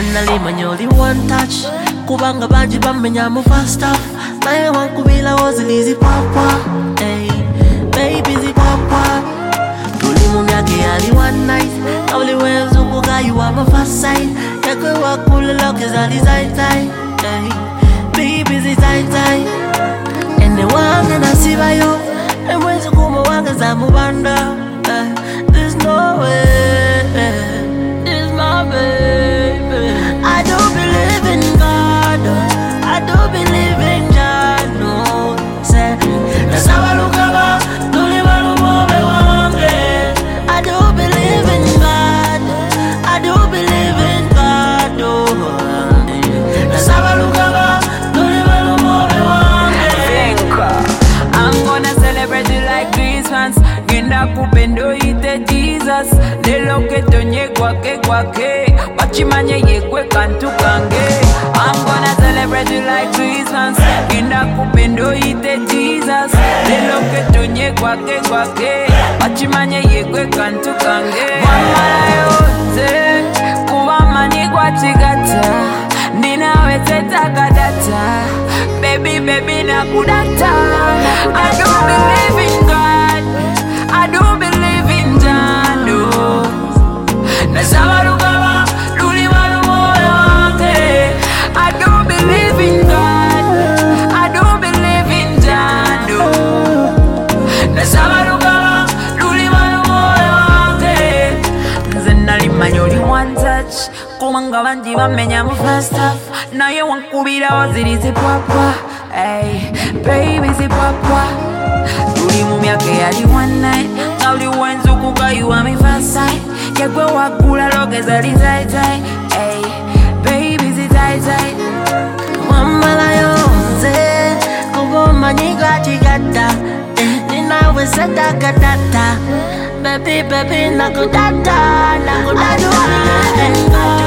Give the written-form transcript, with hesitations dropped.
Zenali manyoli one touch kubanga banji bamenya mu fast stuff naye wankubila wozilizi papa hey baby zi papa tuli mu myaka yali one night awuli wenzu kugayuwa ma first sight yakwe wakula loke zali zaitai hey baby zi zaitai ene wange nasibayo emwenzi kuma wange za mubanda there's no way this my baby. I do believe in God, I do believe in God, no say nasabalukaba tulibalumube wange. I do believe in God, I do believe in God, nasabalukaba tulibalumube wange. I'm gonna celebrate you like Christmas. Genda kupendo ite Jesus. Lelo ketonye kwake wachimanye yekwe kantu kange. I'm gonna celebrate you like Christmas. Genda kupendo ite Jesus. Lelo ketonye kwake wachimanye yekwe kantu kange. Wamala yote kuwamani kwa chigata. Ninawe tetaka data. Baby nakudata. I do believe in God, I do believe in Jando. Nasabalukaba lulibalumube wange. I do believe in God, I do believe in Jando. Nasabalukaba lulibalumube wange. Zenali manyoli one touch kumanga banji bamenya mu fast stuff naye wankubira wazirizi papa hey baby zi papa tuli mu myaka yali one night ngawuli wenzu kugayuwa mi first sight yegwe wakula loge zali zaitai hey baby zi zaitai Wamala yonze kubomanyi kwa chigata ninawe setaka data baby nakudata I do believe in God.